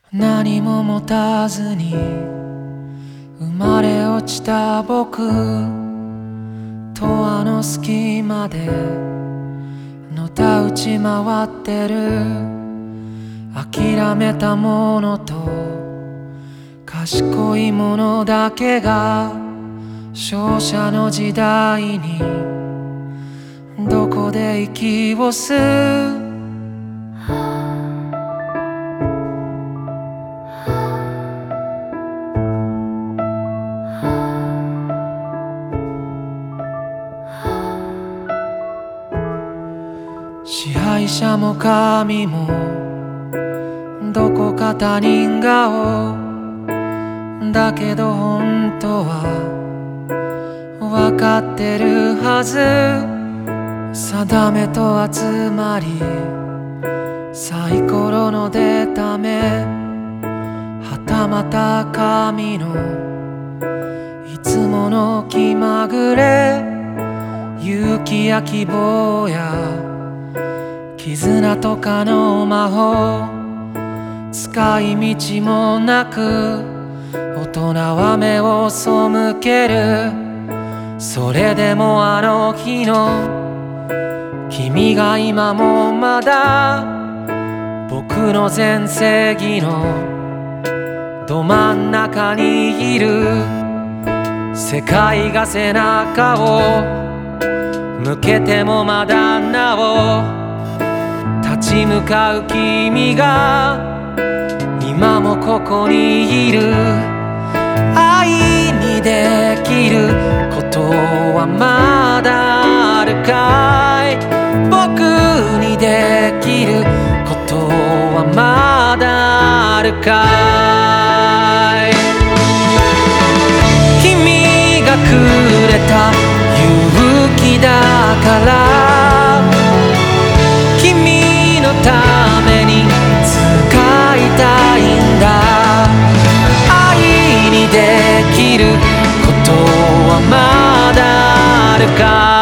何も持たずに生まれ落ちた僕とあの隙間でのたうち回ってる諦めたものと賢いものだけが勝者の時代にどこで息を吸う支配者も神もどこか他人顔だけど本当は分かってるはず定めと集まりサイコロの出た目はたまた神のいつもの気まぐれ勇気や希望や絆とかの魔法使い道もなく大人は目を背けるそれでもあの日の君が今もまだ僕の全盛期のど真ん中にいる世界が背中を向けてもまだなお立ち向かう君が今もここにいる愛にできることはまだあるかい僕にできることはまだあるかい君がくれた勇気だから君のために使いたいんだ愛にできることはまだあるか